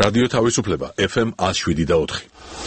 რადიო თავისუფლება FM 107.4.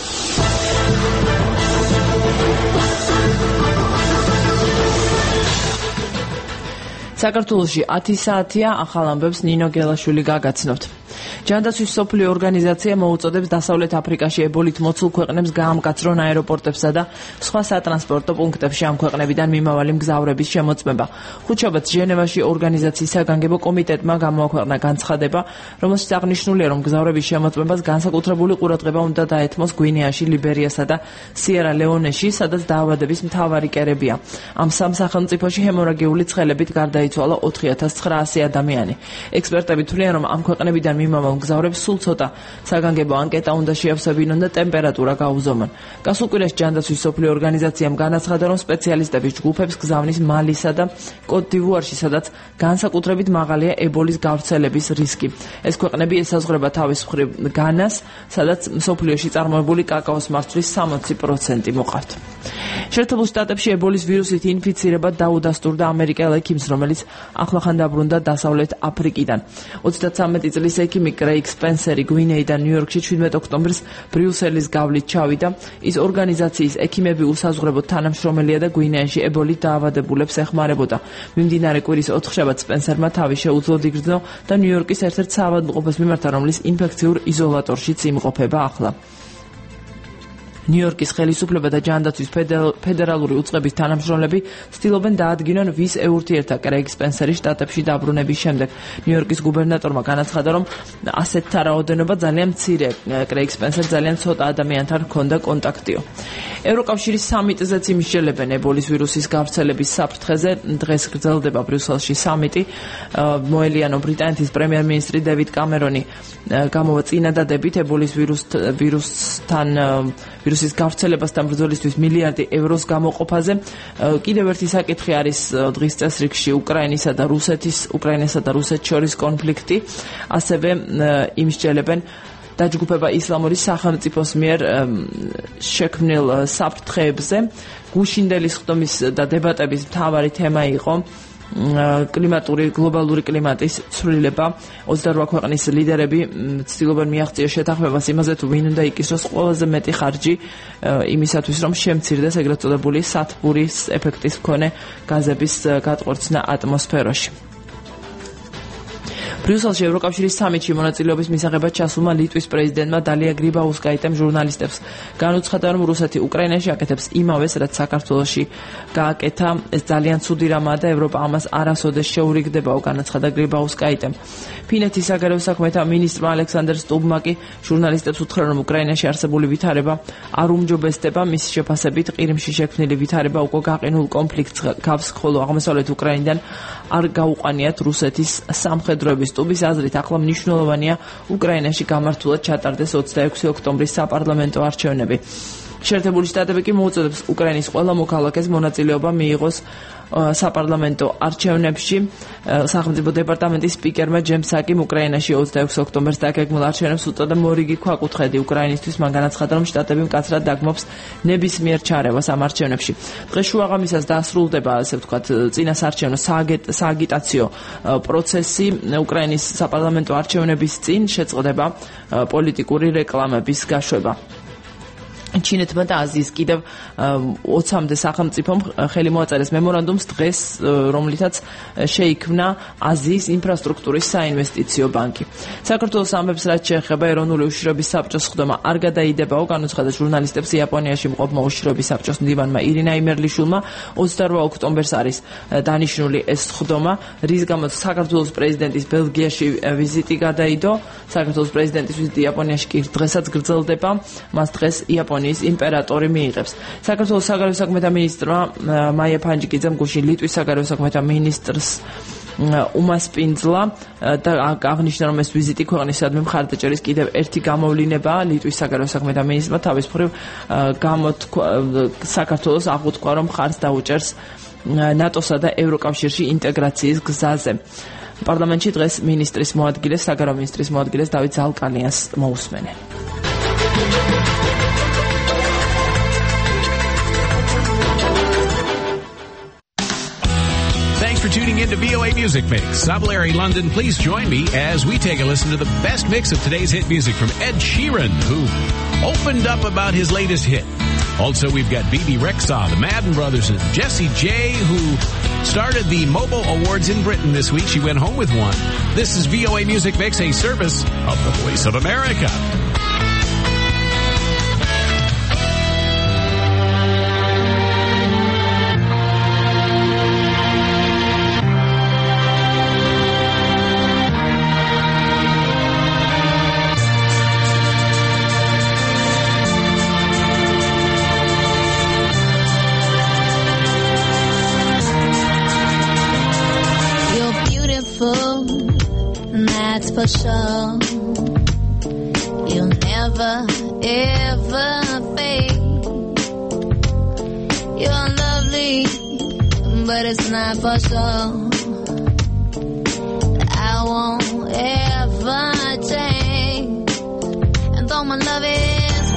საქართველოში 10 საათია ახალ ამბებს ნინო გელაშვილი გაგაცნობთ. ჯანდაცვის მსოფლიო ორგანიზაცია მოუწოდებს დასავლეთ აფრიკაში ებოლით მოცულ ქვეყნებს გაამკაცრონ აეროპორტებსა და სხვა სატრანსპორტო პუნქტებში ამ ქვეყნებიდან მიმავალი მგზავრების შემოწმება. ხუთშაბათს ჟენევაში ორგანიზაციის საგანგებო კომიტეტმა გამოაქვეყნა განცხადება, რომელშიც აღნიშნულია, რომ მგზავრების შემოწმებას განსაკუთრებული ყურადღება უნდა დაეთმოს გვინეაში, ლიბერიასა და სიერა ლეონეში, სადაც დაავადების მთავარი კერებია. ამ სამ სახელმწიფოში ჰემორაგიული ცხელებით გარდაიცვალა 4900 ადამიანი. ექსპერტები თვლიან, რომ ამ ქვეყნებიდან მიმავალ მგზავრებს სულ ცოტა საგანგებო ანკეტა უნდა შეავსებინონ და ტემპერატურა გაუზომონ. გასულ კვირაში ჯანდაცვის მსოფლიო ორგანიზაციამ განაცხადა, რომ სპეციალისტების ჯგუფებს გზავნის მალისა და კოტ-დივუარში, სადაც განსაკუთრებით მაღალია ებოლის გავრცელების რისკი. ეს ქვეყნები ესაზღვრება თავის მხრივ განას, სადაც მსოფლიოში წარმოებული კაკაოს მარცვლის 60% მოყავთ. შეერთებულ შტატებში ებოლის ვირუსით ინფიცირება დაუდასტურდა ამერიკელ ექიმს, რომელიც ახლახან დაბრუნდა დასავლეთ აფრიკიდან. 33 წლის ექიმი კრეიგ სპენსერი გვინეიდან ნიუ-იორკში 17 ოქტომბრის ბრიუსელის გავლით ჩავიდა. ის ორგანიზაციის ექიმები უსაზღვრებოდ თანამშრომელია და გვინეაში ებოლით დაავადებულებს ეხმარებოდა. მიმდინარე კვირის 4 შაბათს სპენსერმა თავი შეუძლო იგრძნო და ნიუ-იორკის ერთ-ერთ საავადმყოფოს მიმართა, რომლის ინფექციურ იზოლატორშიც იმყოფება ახლა. ნიუ-იორკის ხელისუფლება და ჯანდაცვის ფედერალური უწყების თანამშრომლები ცდილობენ დაადგინონ, ვის ეურთიერთა კრეიგ სპენსერის შტატებში დაბრუნების შემდეგ. ნიუ-იორკის გუბერნატორმა განაცხადა, რომ ასეთთა რაოდენობა ძალიან მცირე, კრეიგ სპენსერს ძალიან ცოტა ადამიანთან ჰქონდა კონტაქტიო. ევროკავშირის სამიტზეც იმსჯელებენ ებოლის ვირუსის გავრცელების საფრთხეზე. დღეს გრძელდება ბრიუსელში სამიტი. მოელიანო ბრიტანეთის პრემიერ-მინისტრი დევიდ კამერონი გამოვა წინადადებით ებოლის ვირუსის გავრცელებასთან ბრძოლისთვის მილიარდი ევროს გამოყოფაზე. კიდევ ერთი საკითხი არის დღის წესრიგში უკრაინასა და რუსეთს შორის კონფლიქტი. ასევე იმსჯელებენ დაჯგუფება ისლამური სახელმწიფოს მიერ შექმნილ საფრთხეებზე. გუშინდელი სხდომის და დებატების მთავარი თემა იყო გლობალური კლიმატის ცვლილება. 28 ქვეყნის ლიდერები ცდილობენ მიაღწიოს შეთანხმებას იმაზე, თუ ვინ უნდა იკისროს ყველაზე მეტი ხარჯი იმისათვის, რომ შემცირდეს ეგრეთ წოდებული სათბურის ეფექტის მქონე გაზების გატყვორცნა ატმოსფეროში. ბრიუსელში ევროკავშირის სამიტში მონაწილეობის მისაღებად ჩასულმა ლიტვის პრეზიდენტმა დალია გრიბაუსკაიტემ ჟურნალისტებს განუცხადა, რომ რუსეთი უკრაინაში აკეთებს იმავეს, რაც საქართველოში გააკეთა. ეს ძალიან ცუდი რამაა და ევროპა ამას არასოდეს შეურიგდებაო, განაცხადა გრიბაუსკაიტემ. ფინეთის საგარეო საქმეთა მინისტრმა ალექსანდრ სტუბმა კი ჟურნალისტებს უთხრა, რომ უკრაინაში არსებული ვითარება არ უმჯობესდება. მის შეფასებით ყირიმში შექმნილი ვითარება უკვე გაყინულ კონფლიქტს გავს, ხოლო აღმოსავლეთ უკრაინიდან არ გაუყანიათ რუსეთის სამხედროების. სტუბის აზრით, ახლა მნიშვნელოვანია უკრაინაში გამართულად ჩატარდეს 26 ოქტომბრის საპარლამენტო არჩევნები. შეერთებული შტატები კი მოუწოდებს უკრაინის ყველა მოქალაქეს მონაწილეობა მიიღოს საპარლამენტო არჩევნებში. სახელმწიფო დეპარტამენტის სპიკერმა ჯემ საკიმ უკრაინაში 26 ოქტომბერს დაგეგმილ არჩევნებს უწოდა მორიგი ქვაკუთხედი უკრაინისთვის. მან განაცხადა, რომ შტატები მკაცრად დაგმობს ნებისმიერ ჩარევას ამ არჩევნებში. დღეს შუაღამისას დასრულდება, ასე ვთქვათ, წინასაარჩევნო სააგიტაციო პროცესი. უკრაინის საპარლამენტო არჩევნების წინ შეწყდება პოლიტიკური რეკლამების გაშვება. ჩინეთმა და აზიის კიდევ 20-მდე სახელმწიფომ ხელი მოაწერეს მემორანდუმს დღეს, რომლითაც შეიქმნა აზიის ინფრასტრუქტურის საინვესტიციო ბანკი. საქართველოს ამბებს, რაც შეეხება ეროვნული უშიშროების საბჭოს სხდომა არ გადაიდებაო, განუცხადა ჟურნალისტებს იაპონიაში მყოფმა უშიშროების საბჭოს მდივანმა ირინა იმერლიშვილმა. 28 ოქტომბერს არის დანიშნული ეს სხდომა, რის გამოც საქართველოს პრეზიდენტის ბელგიაში ვიზიტი გადაიდო. საქართველოს პრეზიდენტის ვიზიტი იაპონიაში კი დღესაც გრძელდება. მას დღეს იაპონიის იმპერატორი მიიღებს. საქართველოს საგარეო საქმეთა მინისტრმა მაია ფანჯიკიძემ გუშინ ლიტვის საგარეო საქმეთა მინისტრს უმასპინძლა და აღნიშნა, რომ ეს ვიზიტი ქვეყნისადმი მხარდაჭერის კიდევ ერთი გამოვლინებაა. ლიტვის საგარეო საქმეთა მინისტრმა თავის მხრივ საქართველოს აღუთქვა, რომ მხარს დაუჭერს ნატოსა და ევროკავშირში ინტეგრაციის გზაზე. პარლამენტში დღეს მინისტრის მოადგილეს, საგარეო მინისტრის მოადგილეს დავით ზალკალიანს მოусმენენ. Thanks for tuning in to VOA Music Mix. I'm Larry London. Please join me as we take a listen to the best mix of today's hit music from Ed Sheeran, who opened up about his latest hit. Also, we've got Bebe Rexha, the Madden Brothers, and Jessie J, who started the Mobile Awards in Britain this week. She went home with one. This is VOA Music Mix, a service of the Voice of America. That's for sure. You'll never, ever fade. You're lovely, but it's not for sure. I won't ever change. And though my love is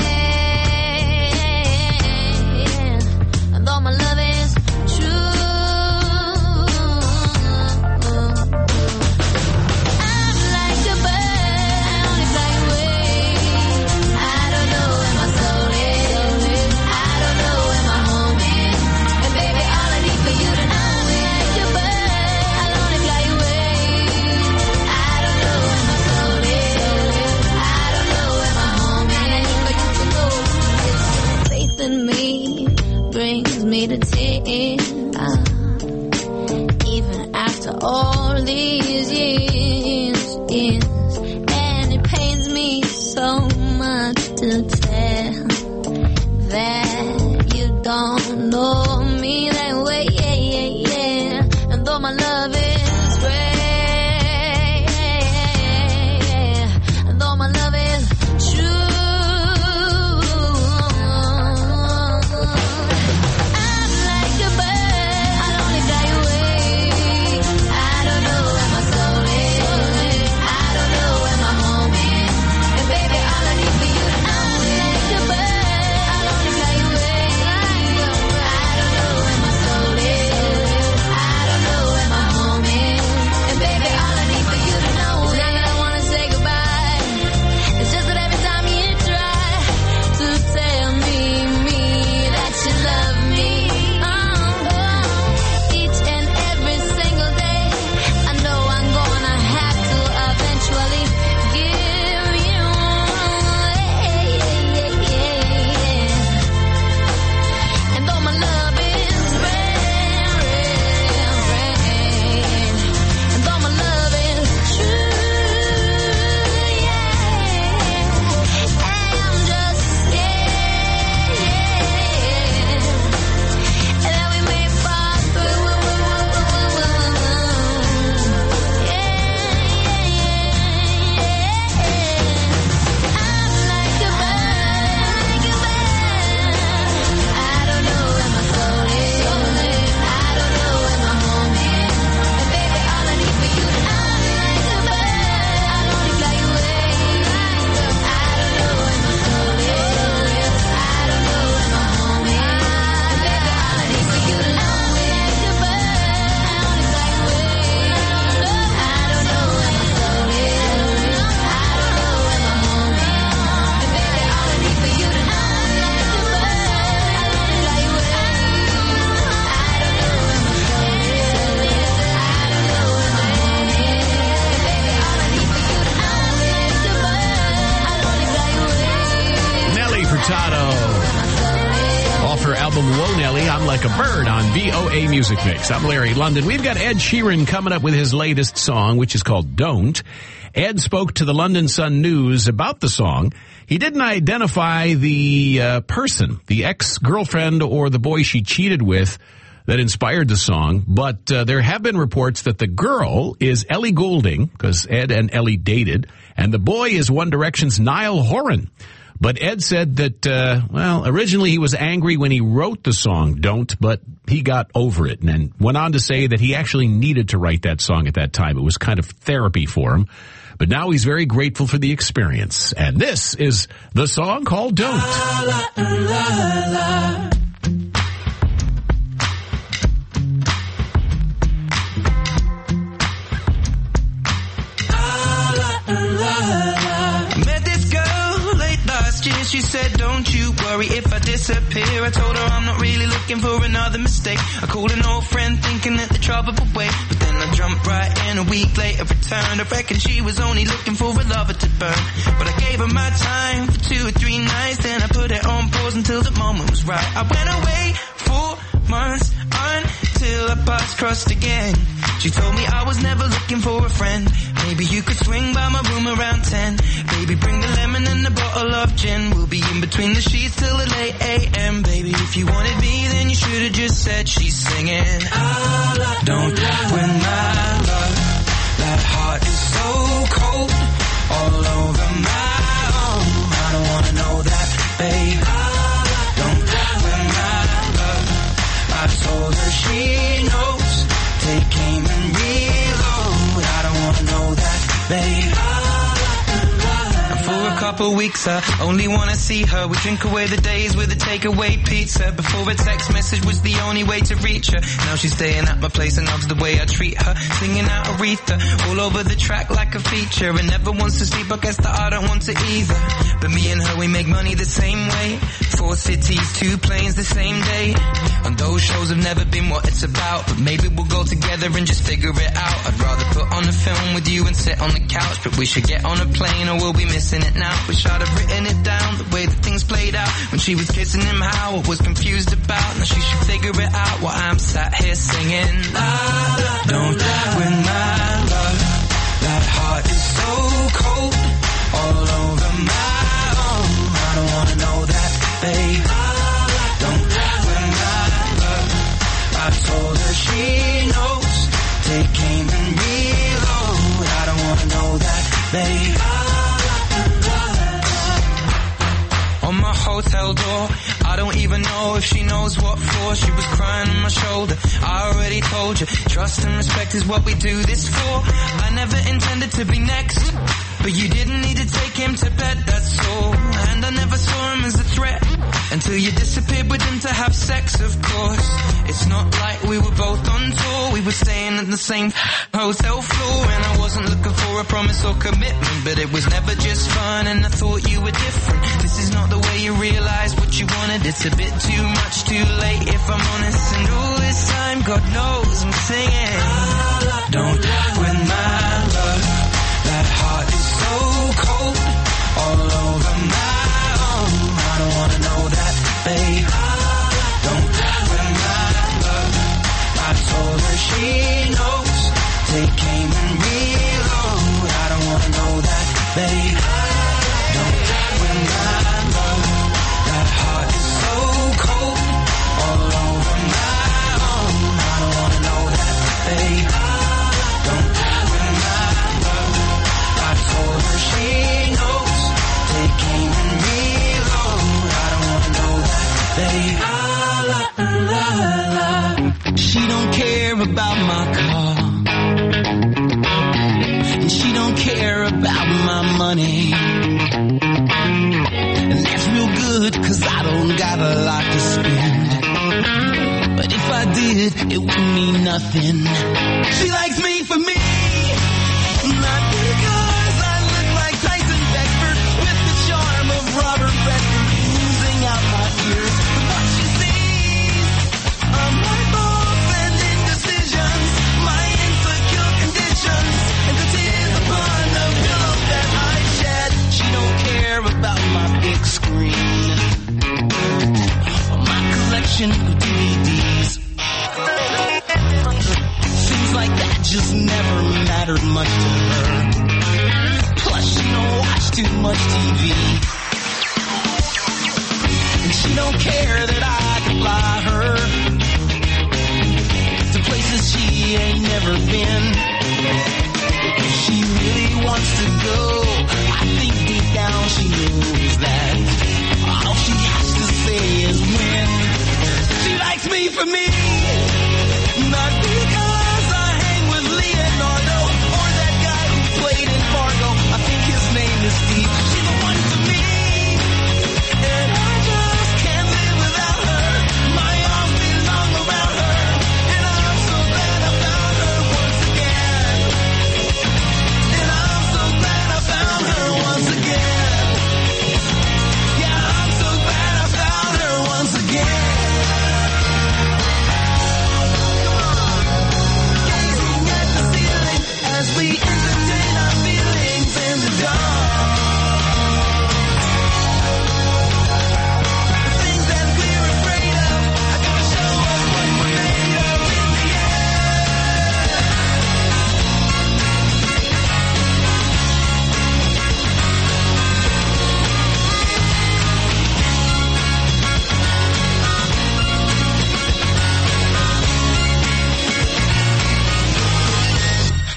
great, and though my love is true, me to tears, even after all these years, and it pains me so much to tell that you don't know me that way, and though my love is great, and though my love is true, Like a Bird on VOA Music Mix. I'm Larry London. We've got Ed Sheeran coming up with his latest song, which is called Don't. Ed spoke to the London Sun News about the song. He didn't identify the person, the ex-girlfriend or the boy she cheated with that inspired the song, but there have been reports that the girl is Ellie Goulding, because Ed and Ellie dated, and the boy is One Direction's Niall Horan. But Ed said that, originally he was angry when he wrote the song Don't, but he got over it, and went on to say that he actually needed to write that song at that time. It was kind of therapy for him. But now he's very grateful for the experience. And this is the song called Don't. La, la, la, la. worry if I disappear. I told her I'm not really looking for another mistake. I called an old friend thinking that the trouble would wait, but then I jumped right in. A week later returned. I reckon she was only looking for a lover to burn, but I gave her my time for 2 or 3 nights. Then I put it on pause until the moment was right. I went away 4 months until our paths crossed again. She told me I was never looking for a friend. Maybe you could swing by my room around 10. Baby, bring the lemon and a bottle of gin. We'll be in between the sheets till the late a.m. Baby, if you wanted me, then you should have just said she's singing. Don't win my love. That heart is so cold, all over my own. I don't wanna know that, babe. Don't win my love. I told her she knows. Take aim and reload. I don't wanna know that, babe. For a couple weeks I only wanna see her. We drink away the days with a takeaway pizza. Before a text message was the only way to reach her. Now she's staying at my place and loves the way I treat her. Singing out Aretha all over the track like a feature. And never wants to sleep, I guess that I don't want to either. But me and her, we make money the same way. 4 cities, 2 planes the same day. And those shows have never been what it's about, but maybe we'll go together and just figure it out. I'd rather put on a film with you and sit on the couch, but we should get on a plane or we'll be missing it now. Wish I'd have written it down, the way that things played out. When she was kissing him, how I was confused about. Now she should figure it out while I'm sat here singing. Don't win my love. That heart is so cold, all over my own. I don't wanna know that, babe. Don't win my love. I told her she knows. Take aim and reload. I don't wanna know that, babe. On my hotel door, I don't even know if she knows what for. She was crying on my shoulder. I already told you, trust and respect is what we do this for. I never intended to be next, but you didn't need to take him to bed, that's all. And I never saw him as a threat until you disappeared with him to have sex, of course. It's not like we were both on tour. We were staying at the same hotel floor. And I wasn't looking for a promise or commitment, but it was never just fun and I thought you were different. This is not the way you realize what you wanted. It's a bit too much too late if I'm honest. And all this time, God knows I'm singing. Don't win my love. That heart is so cold, all over my own. I don't wanna know that, babe. Don't win my love. I told her she knows. Take aim and reload. I don't wanna know that, babe. Don't win my love. That heart is so cold, all over my own. I don't wanna know that, babe. Don't win my love. I told her she knows. Take aim and reload. I don't wanna know that, babe. She don't care about my car, and she don't care about my money. And that's real good, cause I don't got a lot to spend. But if I did, it wouldn't mean nothing. She likes me for me, not because I look like Tyson Beckford with the charm of Robert Redford oozing out my ears. But what she sees are my thoughts and indecisions, my insecure conditions, and the tears upon the pillow that I shed. She don't care about my big screen or my collection of DVDs. Things like that just never mattered much to her. Plus she don't watch too much TV, and she don't care that I can fly her to places she ain't never been. She really wants to go. I think deep down she knows that all she has to say is when. She likes me for me, not because I hang with Leonardo or that guy who played in Fargo. I think his name is Steve. She's the one for me, and I just can't live without her. My arms belong around her, and I'm so glad I found her once again. And I'm so glad I found her once again. Yeah, I'm so glad I found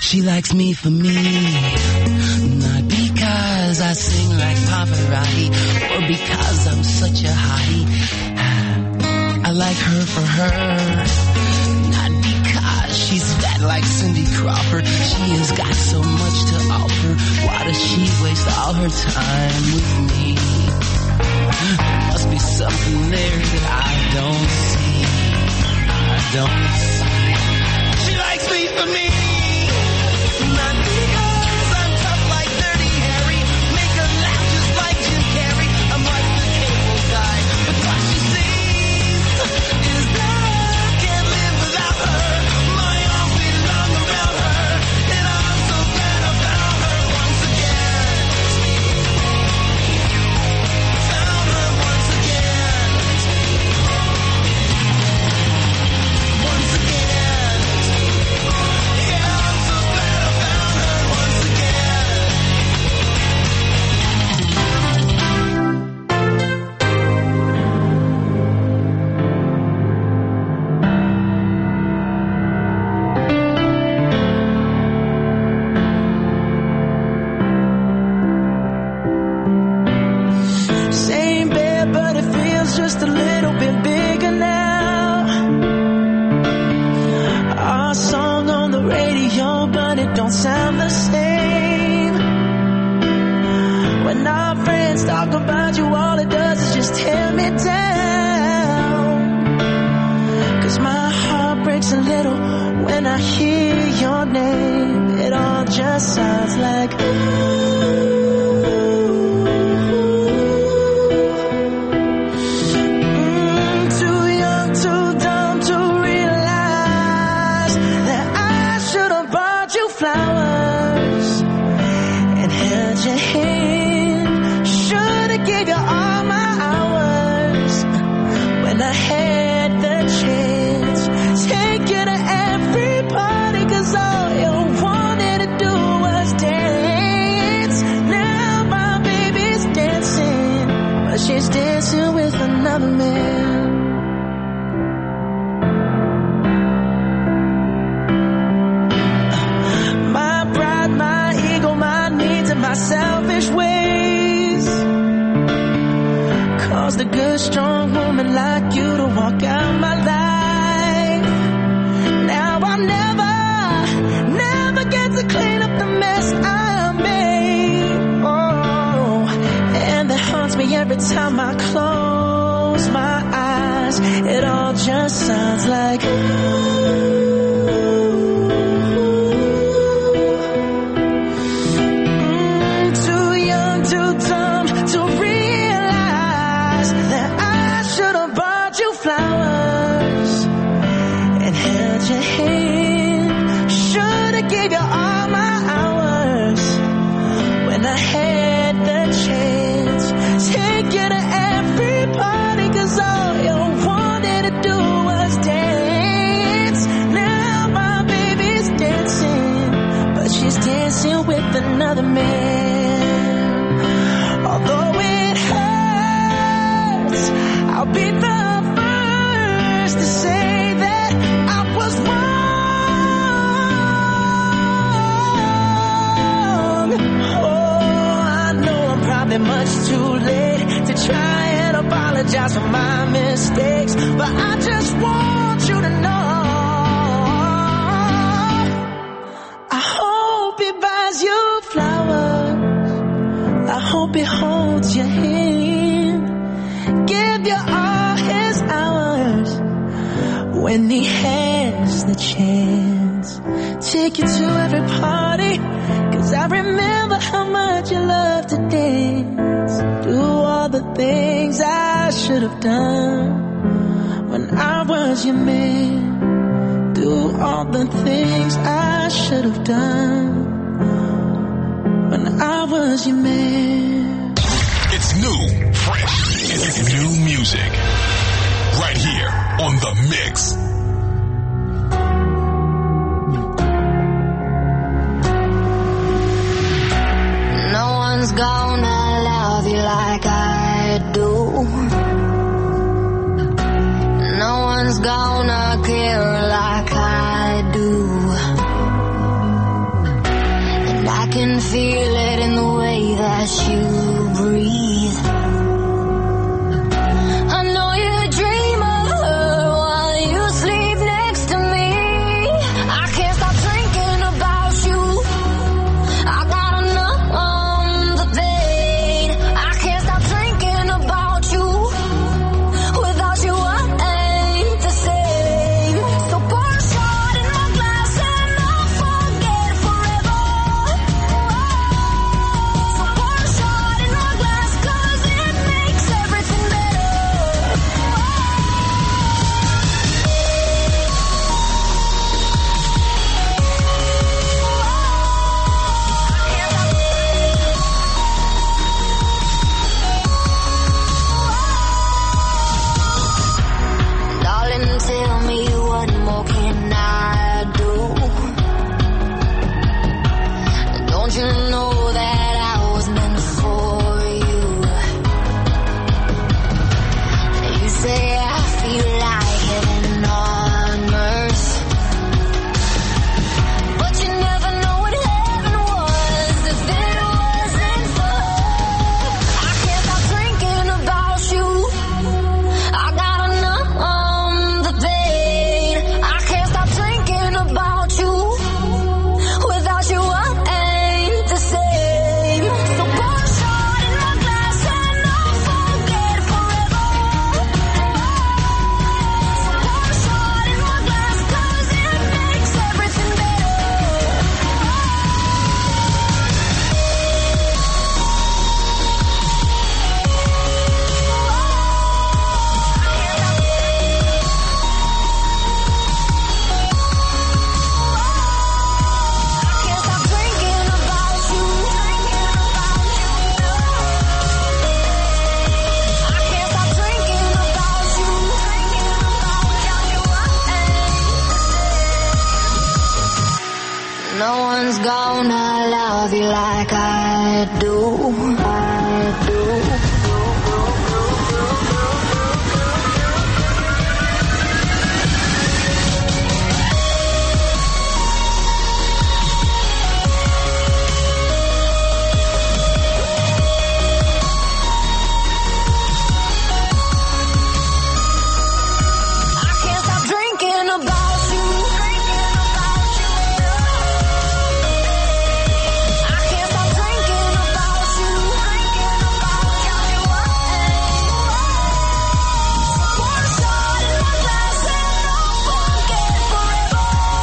She likes me for me, not because I sing like Pavarotti or because I'm such a hottie. I like her for her, not because she's fat like Cindy Crawford. She has got so much to offer. Why does she waste all her time with me? There must be something there that I don't see. She likes me for me, not because I'm tough like Dirty Harry, make her laugh just like Jim Carrey. I'm like the cable guy, but what she sees is that I can't live without her. My arms belong around her, and I'm so glad I found her once again. Found her once again. Once again. Yeah, I'm so glad I found her once again. Same bed, but it feels just a little bit bigger now. Our song on the radio, but it don't sound the same. When our friends talk about you, all it does is just tear me down. 'Cause my heart breaks a little when I hear your name. It all just sounds like too young, too dumb to realize that I should have bought you flowers and held your hand. Should have gave you all my hours when I had the chance. Take you to every party, 'cause all you wanted to do was dance. Now my baby's dancing, but she's dancing with another man. My pride, my ego, my needs, and my selfish ways caused a good, strong woman like you to walk out my life. Now I'll never get to clean up the mess I made. Oh, and that haunts me every time I close my eyes. It all just sounds like too young, too dumb to realize that I should have bought you flowers and held your hand. Should have gave you all my hours when I had the chance. Take you to every party, 'cause all you wanted to do was dance. Now my baby's dancing, but she's dancing with another man. Although it hurts, I'll be the first to say that I was wrong. Oh, I know I'm probably much too late to try and apologize for my mistakes, but I just want you to know I hope he buys you flowers. I hope he holds your hand, give you all his hours when he has the chance. Take you to every party, 'cause I remember how much you love to dance. Do all the things I should have done when I was your man. Do all the things I should have done when I was your man. It's new, fresh, it's new music. Right here on The Mix. No one's gonna love you like I do. No one's gonna care like I do. can feel it in the way that you breathe. I know you dream of her while you sleep next to me. I can't stop thinking about you. I gotta numb the pain. I can't stop thinking about you. Without you I ain't the same. So pour a shot in my glass and I'll forget forever. So pour a shot in my glass 'cause it makes everything better. Darling, tell me what more can I do? Don't you know that I was meant for you? You say I feel like heaven on earth, but you never know what heaven was if it wasn't for her. I can't stop thinking about you. I gotta numb the pain. I can't stop thinking about you. Without you I ain't the same. So pour a shot in my glass and I'll forget forever. So pour a shot in my glass 'cause it makes everything better. I can't stop thinking about you. I can't stop thinking about you. No one's gonna love you like I do. I do. I can't stop drinking about you. I can't stop drinking about you. Pour a shot in my glass and I'll forget forever.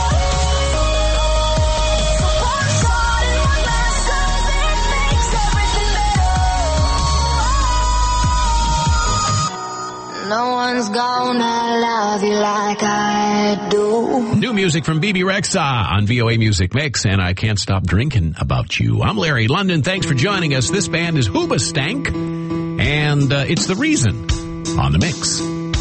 So pour a shot in my glass 'cause it makes everything better. No one's gonna love you like I do. New music from BB Rexa on VOA Music Mix, and I Can't Stop Drinking About You. I'm Larry London. Thanks for joining us. This band is Hoobastank, and it's The Reason on the mix.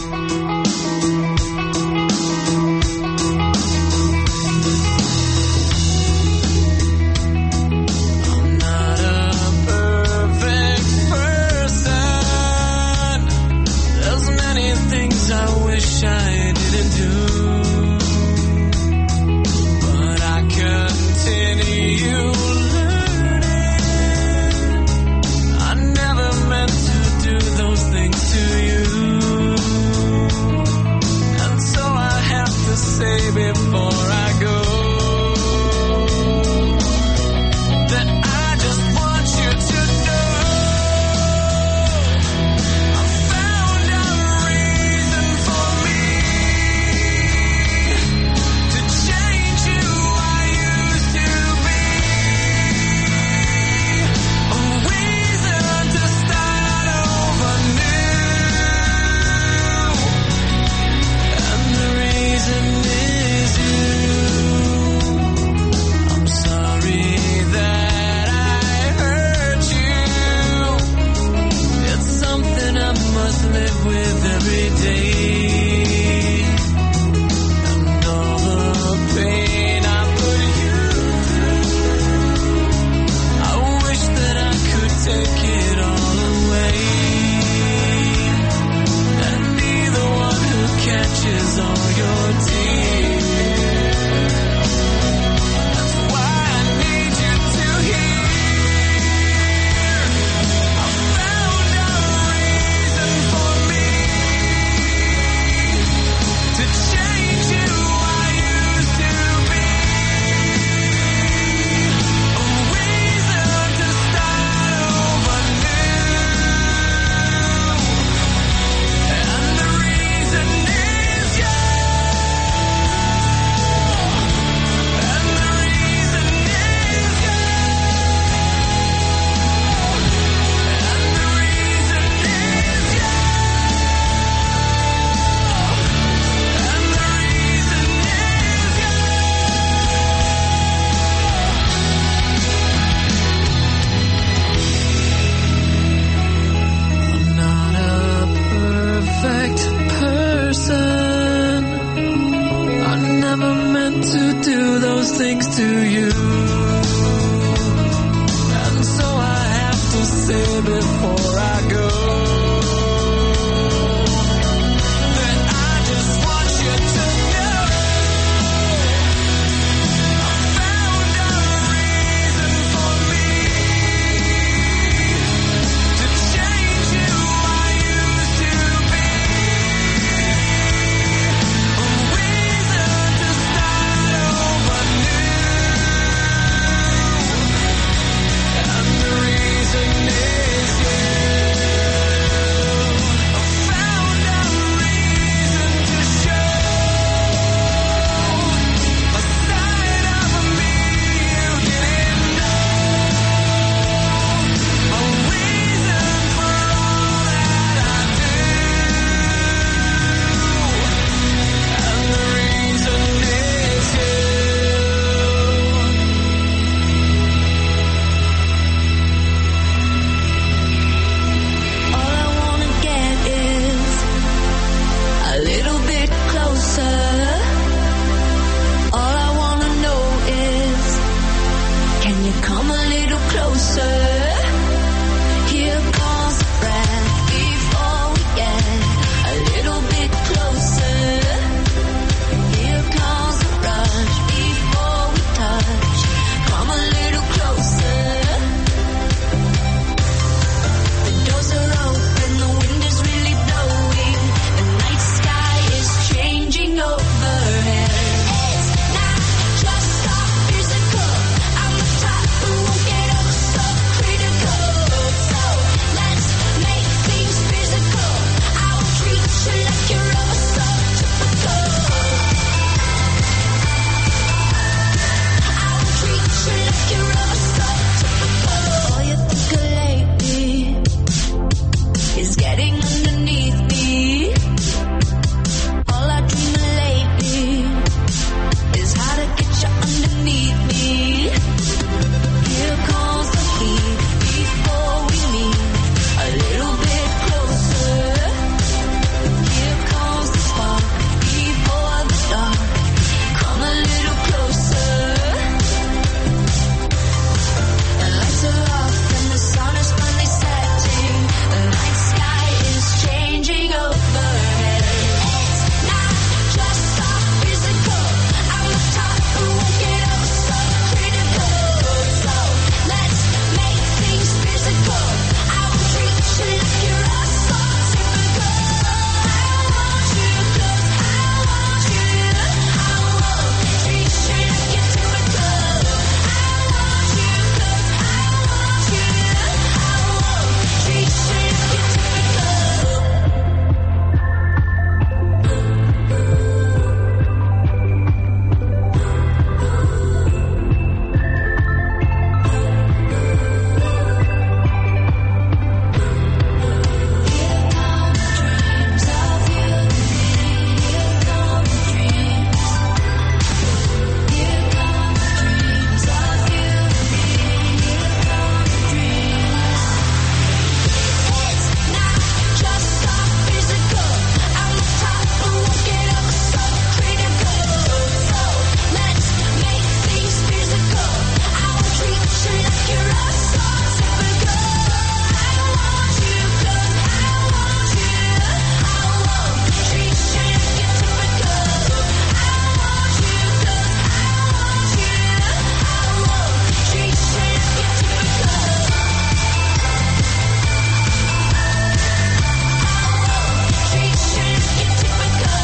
I'm not a perfect person. There's many things I wish I didn't do, but I continue learning. I never meant to do those things to you, and so I have to say before I go that I just want you to know I found a reason for me to change who I used to be, a reason to start over new, and the reason is you. to do those things to you. And so I have to say before I go that I just want you to know I found a reason for me to change who I used to be. A reason to start over new. And the reason is you. I found a reason to show a side of me you didn't know. A reason for all that I do. And the reason is you. All I wanna get is a little bit closer. All I wanna know is, can you come a little closer? Here comes the breath before we get a little bit closer. Here comes the rush before we touch. Come a little closer. The doors are open, the wind is really blowing. The night sky is changing overhead. It's not just our physical. I'm the type who won't get up so critical. So let's make things physical. I will treat you like you're ever so typical. I will treat you like you're ever so typical. All you think of lately is getting underneath me. All I dream of lately is how to get you underneath me. Here comes the heat before we meet a little bit closer. Here comes the spark before the dark. Come a little closer. The lights are off and the sun is finally setting. The night sky is changing overhead. It's not just our physical. I'm the type who won't get up so critical. So let's make things physical. I will treat you like you're all so typical. I want you 'cause I want you. I won't treat you like you're typical. I want you 'cause I want you. I won't treat you like you're typical. Here come dreams of you. Here come dreams. Here come dreams of you. Here come dreams. It's not just our physical. I'm the type who won't get up so critical. So let's make things physical. I will treat you like you're all so typical. I want you 'cause I want you. I won't treat you like you're typical. I want you 'cause I want you. I won't treat you like you're typical. Treat you like you're typical.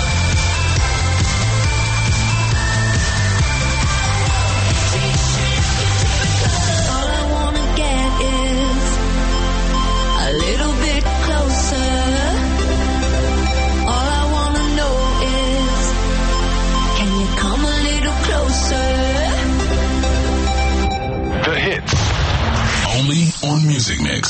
Treat you like you're typical. All I wanna get is a little bit closer. All I wanna know is, can you come a little closer? The hits. Only on Music Mix.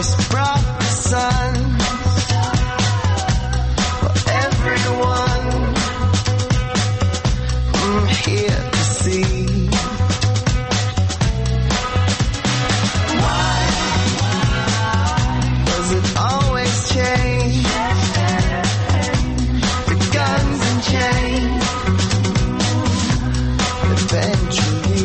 just brought the sun for everyone here to see. Why does it always change? The guns and chains eventually.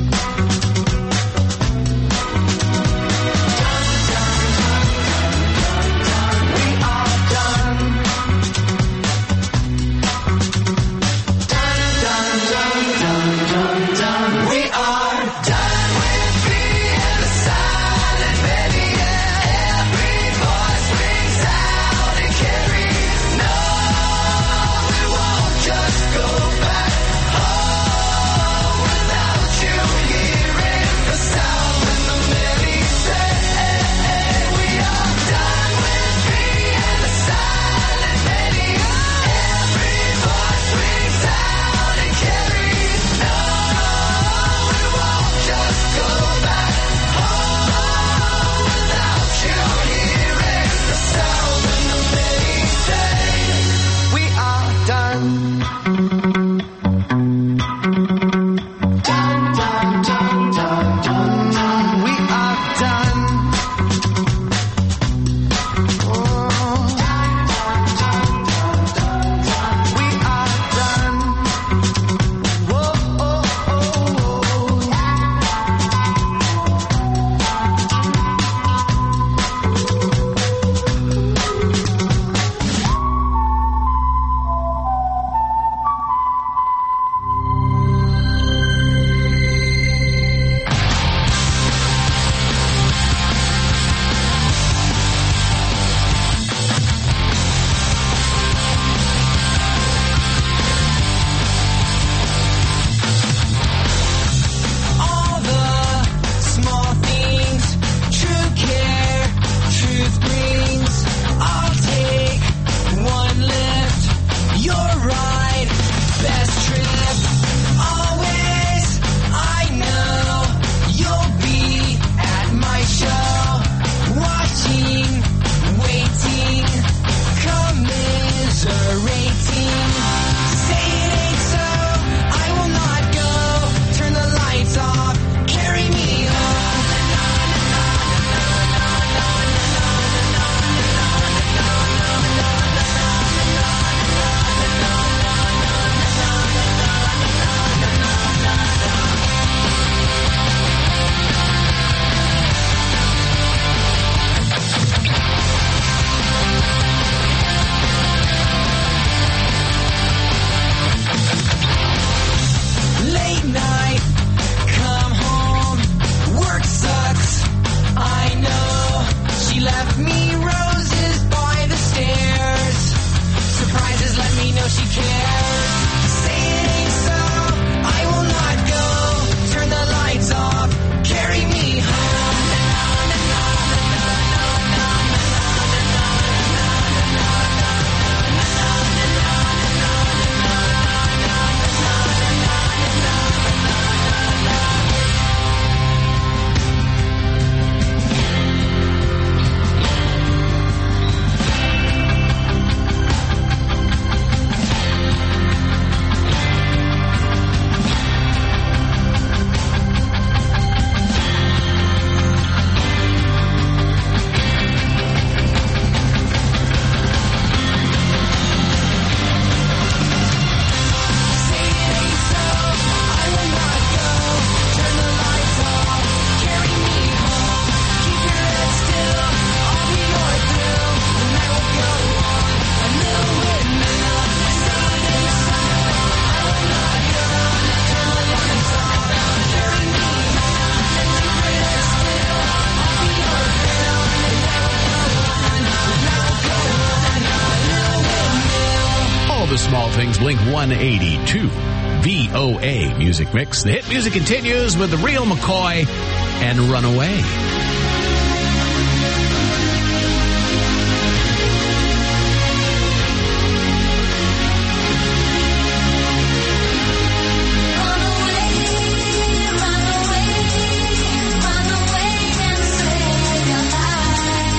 Small Things, Blink 182, VOA Music Mix. The hit music continues with The Real McCoy and Runaway. Run away and save your life.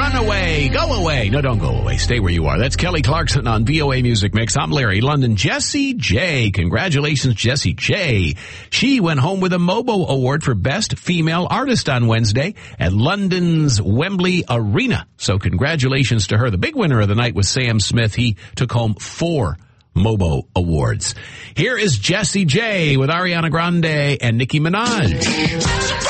run away, go away. No, don't go away. Stay where you are. That's Kelly Clarkson on VOA Music Mix. I'm Larry London. Jessie J. Congratulations, Jessie J. She went home with a MOBO Award for Best Female Artist on Wednesday at London's Wembley Arena. So congratulations to her. The big winner of the night was Sam Smith. He took home 4 MOBO Awards. Here is Jessie J with Ariana Grande and Nicki Minaj.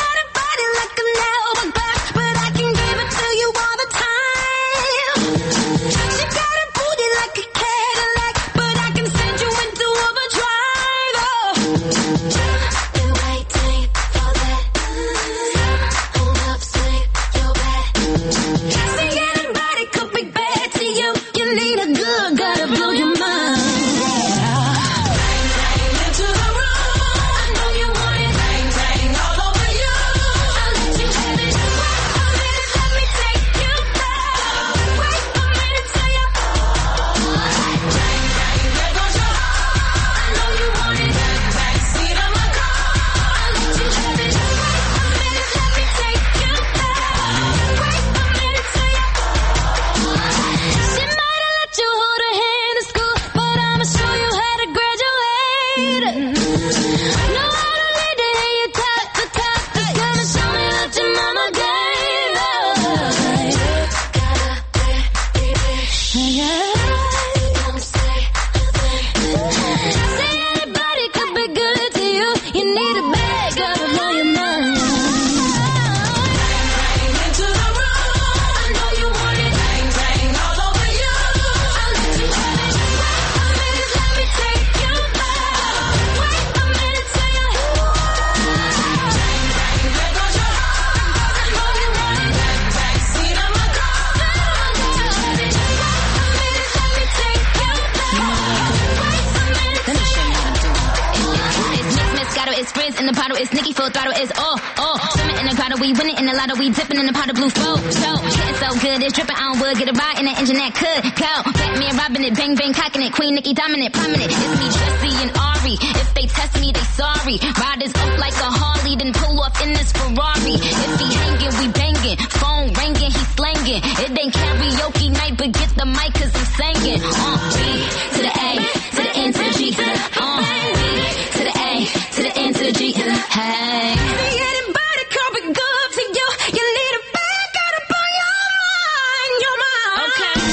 It's Nicki full throttle, it's swimming in the grotto, we winning in the lotto, we dipping in the pot of blue flow. Getting so good, it's dripping on wood, get a ride in the engine that could go. Batman robbing it, bang bang cocking it, Queen Nicki dominant, prominent. It's me, Jessie and Ari. If they test me, they sorry. Riders up like a Harley, then pull off in this Ferrari. If he hanging, we banging. Phone ringing, he slanging. It ain't karaoke night, but get the mic 'cause I'm singing. B to the A, to the N to the G, to the B to the A, to the N to the G. Hey. Anybody could be good to you. You need a bag up on your mind. Okay.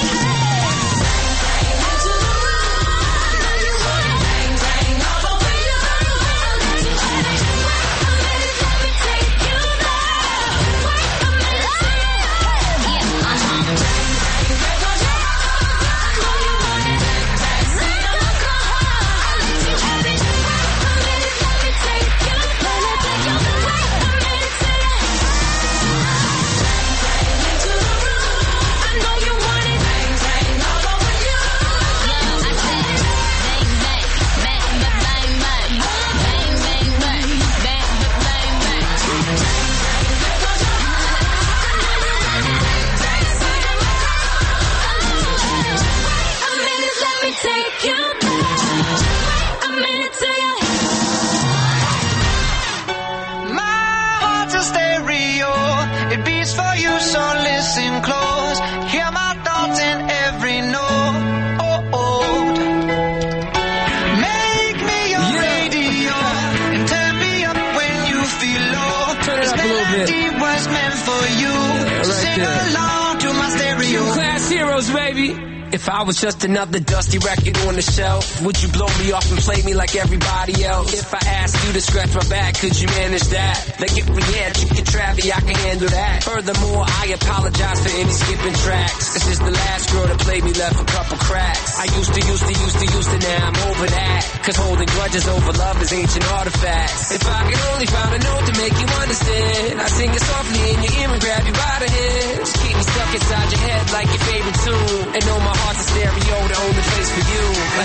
If I was just another dusty record on the shelf, would you blow me off and play me like everybody else? If I asked you to scratch my back, could you manage that? Like if we had chicken Travie, I can handle that. Furthermore, I apologize for any skipping tracks. This is the last girl that played me, left a couple cracks. I used to, now I'm over that. 'Cause holding grudges over love is ancient artifacts. If I could only find a note to make you understand, I sing it softly in your ear and grab you by the head. Just keep me stuck inside your head like your favorite tune, and know my heart's a stereo, the only place for you. My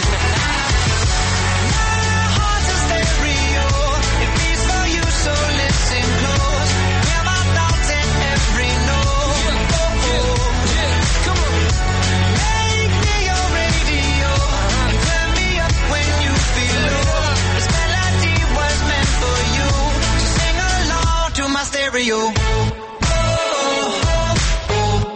heart's a stereo, it beats for you, so listen close. Hear my thoughts in every note. Come on. Make me your radio, and turn me up when you feel low. This melody was meant for you, so sing along to my stereo.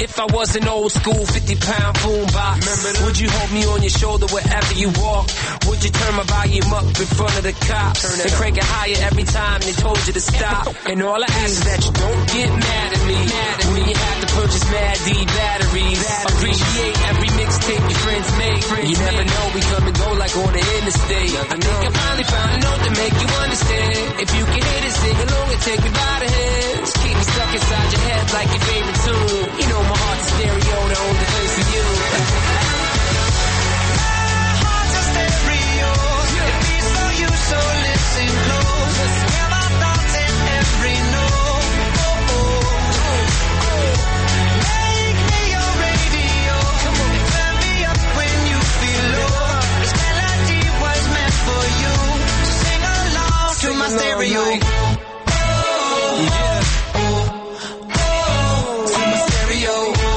If I was an old school 50-pound boombox, would you hold me on your shoulder wherever you walk? Would you turn my volume up in front of the cops and crank it higher every time they told you to stop? And all I ask is that you don't get mad at me when you have to purchase Mad D batteries. Appreciate every mixtape your friends make. You never know, we come and go like on the interstate. I think I finally found a note to make you understand. If you can hit it, sing along and take me by the hands. Keep me stuck inside your head like your favorite tune. You know my heart's a stereo, the only place for you. So listen close. Hear my thoughts in every note. Make me your radio. Turn me up when you feel low. This melody was meant for you. So sing along to my stereo. To my stereo.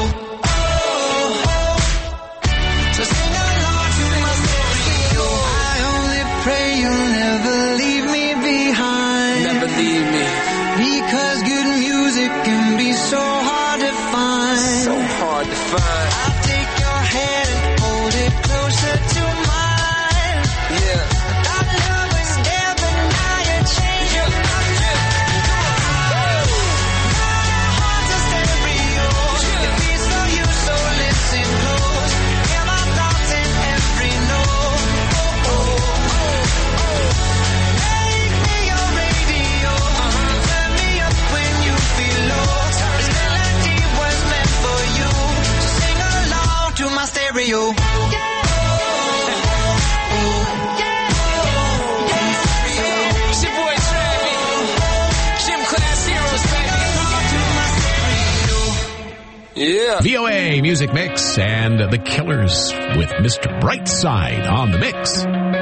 So sing along to my stereo. I only pray you'll never leave me behind. Never leave me. Because good music can be so hard to find. So hard to find. I'll take your hand and hold it closer to mine. Yeah. Our love was there, but now you're changing my mind. My heart's a stereo. It beats for you, so listen close. Hear my thoughts in every note. Make me your radio. Turn me up when you feel low. This melody was meant for you. So sing along to my stereo. It's your boy Travis. Gym Class Heroes, baby. Yeah. VOA Music Mix and The Killers with Mr. Brightside on the mix.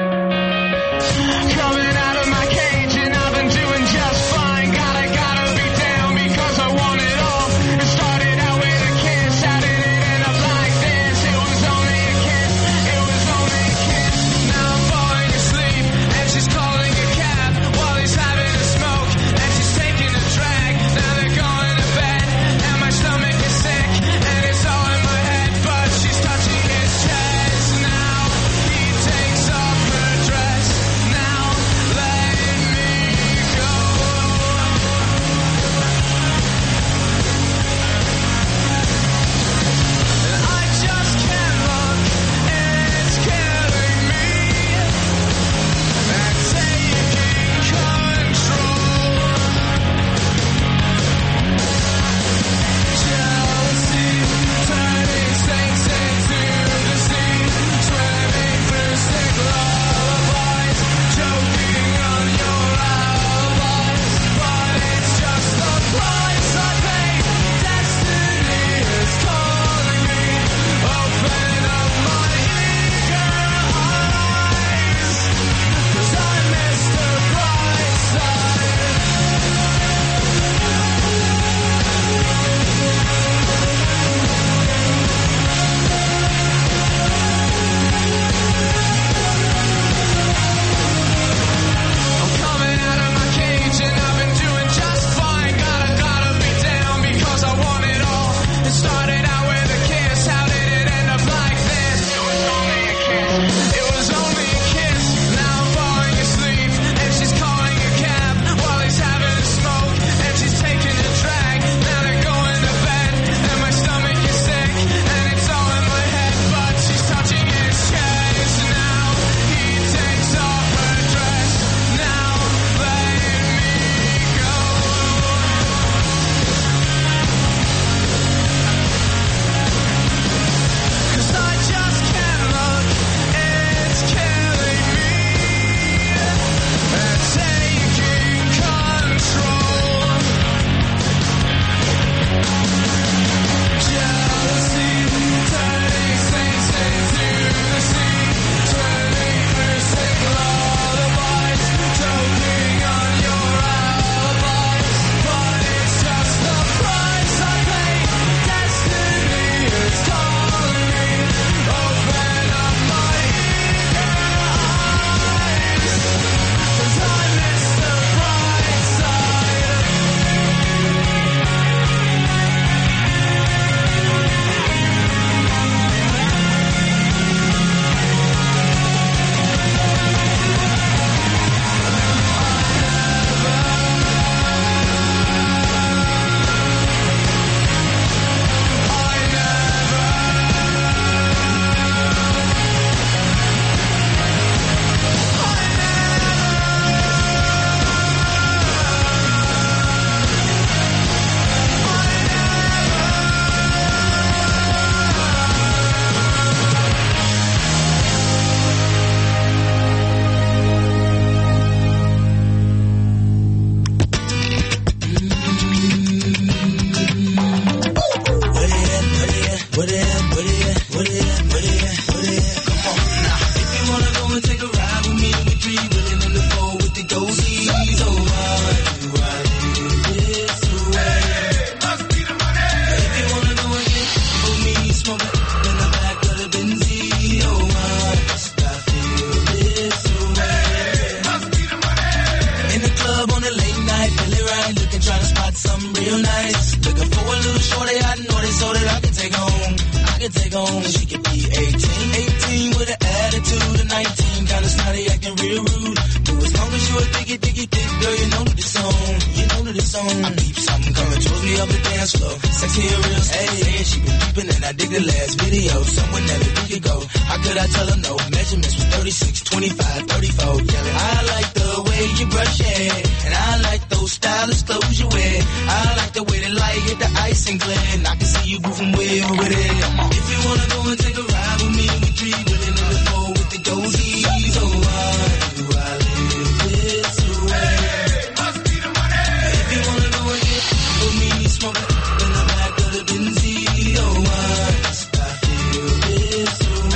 Coming out of my cage and I've been doing just fine. Gotta be down because I want it all. It started out with a kiss. How did it end up like this? It was only a kiss. It was only a kiss. Now I'm falling asleep and she's calling a cab while he's having a smoke and she's taking a drag. Now they're going to bed and my stomach is sick and it's all in my head, but she's touching his chest now. He takes off her bag on. She could be 18 with an attitude of 19, kinda snotty, acting real rude. But as long as you a diggy thick, girl, you know that it's on. You know that it's on. I peep something coming towards me up the dance floor. Sexy and real, hey, she been peeping and I dig the last video. Someone that we could go. How could I tell her no? Measurements was 36, 25, 34. Yelling, I like the way you brush your hair, and I like those stylish clothes you wear. I like the way the light hit the ice and glare, and I can see you moving way over there. If you wanna go and take a ride with me, we three willing in the four with the goldies. Oh, why do I live this way? Must be the money. If you wanna go and get with me, smoke in the back of the Benzie. Oh, why must I feel this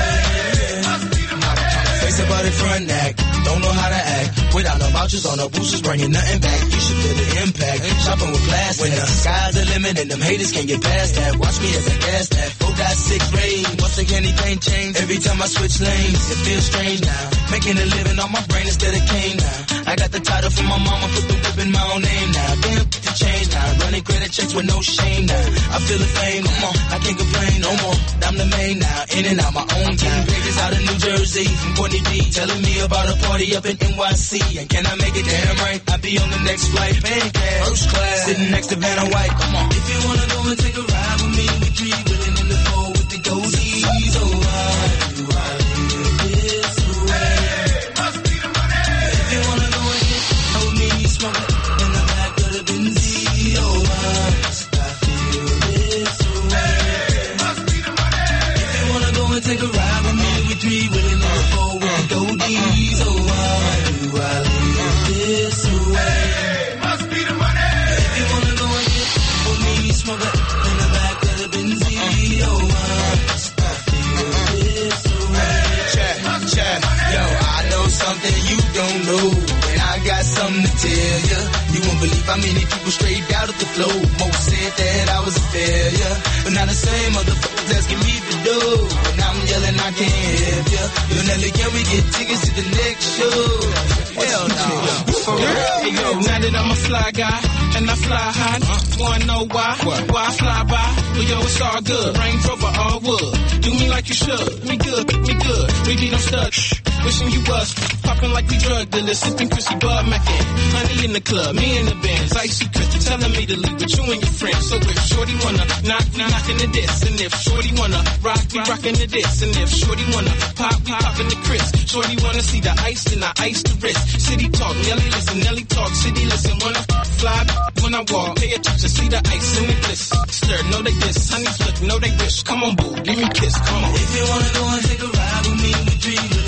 way? Must be the money. Face about it front act, don't know how to act. Without no vouchers on no boosters, bringing nothing back. You should feel the impact. Shopping with class. When the sky's the limit and them haters can't get past that. Watch me as I gas that 4.6 range. Once again, anything change. Every time I switch lanes, it feels strange now. Making a living on my brain instead of cane now. I got the title from my mama, put the whip in my own name now. Damn, the change now. Running credit checks with no shame now. I feel the fame, come on, I can't complain no more. I'm the main now, in and out my own time. Pages out of New Jersey from Courtney B, telling me about a party up in NYC. And can I make it damn right? I'll be on the next flight, paying cash, first class, sitting next to Vanna White. Come on, if you wanna go and take a ride with me, we three willing in the four with the goldies. Oh, why do I live this way? Must be the money. If you wanna go and get with me, smoke in the back of the Benzie. Oh, why must I feel this way? Must be the money. If you wanna go and take a ride with me, we three willing in the four with the goldies. Oh, why do I live this way? Must be the money. If you wanna go and get with me, smoke in the back of the Benzie. Oh, why must I feel this way? Check. Yo, I know something you don't know, and I got something to tell ya. You won't believe how many people straight out of the flow. Most said that I was a failure, but now the same motherfuckers asking me to do. And I'm yelling I can't help ya. Yo, Nelly, can we get tickets to the next show? Hell no. For real? Hey, yo, now that I'm a fly guy, and I fly high, wanna know why? Why I fly by? Well, yo, it's all good. Range Rover, all wood. Do me like you should. Me good. We beat them studs. Wishing you was popping like we drug dealers, sipping Chrissy Bud Mackin. Honey in the club, me in the bands, icy Chris telling me to leave with you and your friends. So if Shorty wanna knockin' the diss, and if Shorty wanna rock, we rockin' the diss, and if Shorty wanna pop, we poppin' the Chris. Shorty wanna see the ice, then I ice the wrist. City talk, Nelly listen, Nelly talk, city listen. When I fly, when I walk, pay attention, see the ice in the bliss. Stir, know they diss, honey flick, know they wish. Come on, boo, give me a kiss, come on. If you wanna go and take a ride with me, we three.